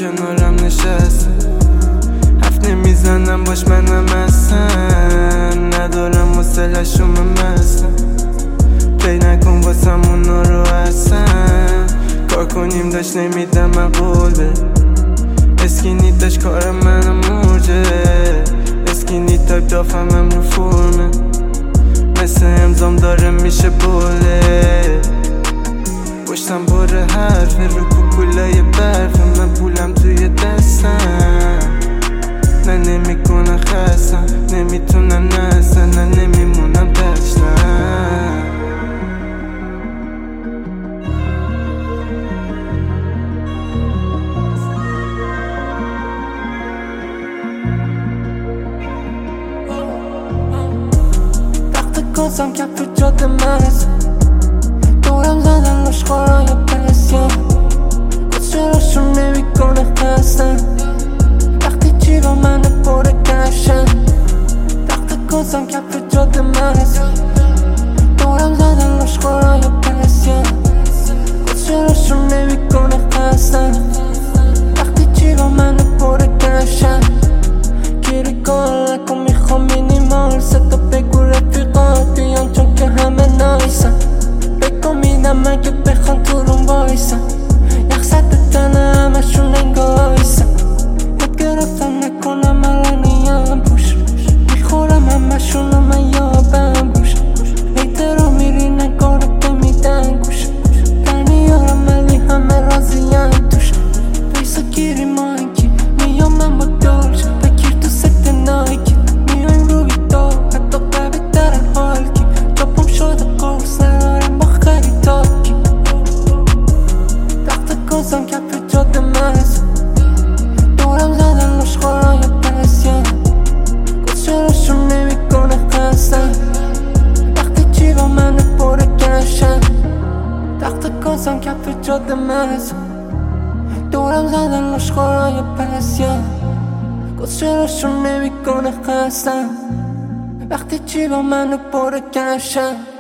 کنارم نشسته، حرف نمیزنم باش منم هستم، ندارم حوصله‌شو مستم، پی نکن واسم اونا رو هستم، کار کنیم داشت نمیدم من قول به اسکینی داشت کار منم مرجه، اسکینی تایپ دافمم رو فرمه، مثل امضام داره میشه بوله، پشتم باره حرفه رو کوکولای برفه، من پولم توی دستم، نه نمیکنه خستم، نمیتونم نستم، نه نمیمونم دشتم. کازم کف جاده مرز دورم زدن لشخارای پسیم کس چراشون نمیکنه خستم، وقتی چی با من پره کشم، تخت کازم کف جاده مرز دورم زدن لشخارای پسیم کس چراشون نمیکنه خستم، وقتی چی با من پره کشم، گیری کار نکن میخوام مینیمال ستا بگو رفیقات بیان چون که همه نایسن، بگو میدم اگه بخوان تو روم وایسن، یخ سد تنه همشون انگایسن، یاد گرفتم نکنم الانیم پوش، میخورم همشون و من یابم گوش، ایترا میری نگاره بمیدن گوش، در میارم ولی همه راضیم توش، پیسا گیری مانکی میام من با دارش بگیر تو ست نایکی، میایم روی دار حتی قبه در حالکی، جابم شده قرص ندارم با خریداکی، تخت کازم کف جاده مرز دورم زدن لشخارای پسیم کس چراشون نمیکنه خستم، وقتی چی با من پره کشم، تخت کازم کف جاده مرز دورم زدن لشخارای پسیم کس چراشون نمیکنه خستم، وقتی چی با من پره کشم.